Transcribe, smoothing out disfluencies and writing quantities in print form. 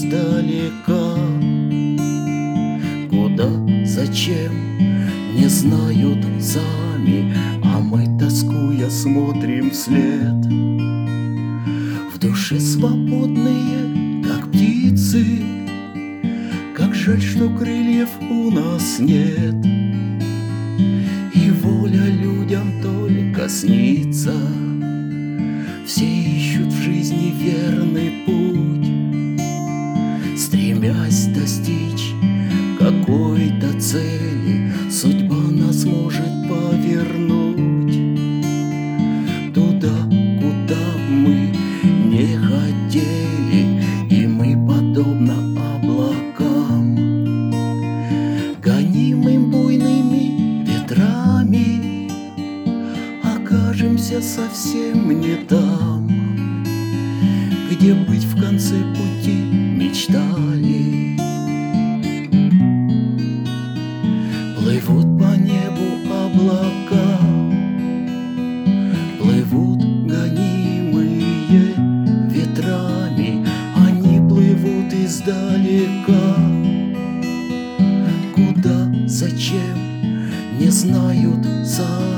издалека. Куда, зачем, не знают сами, а мы, тоскуя, смотрим вслед. В душе свободные, как птицы, как жаль, что крыльев у нас нет, и воля людям только снится. Все ищут в жизни верный путь, стремясь достичь какой-то цели. Судьба нас может повернуть туда, куда мы не хотели, и мы, подобно облакам, гонимым буйными ветрами, окажемся совсем не там, где быть в конце пути мечтали. Плывут по небу облака, плывут гонимые ветрами, они плывут издалека. Куда, зачем, не знают сами,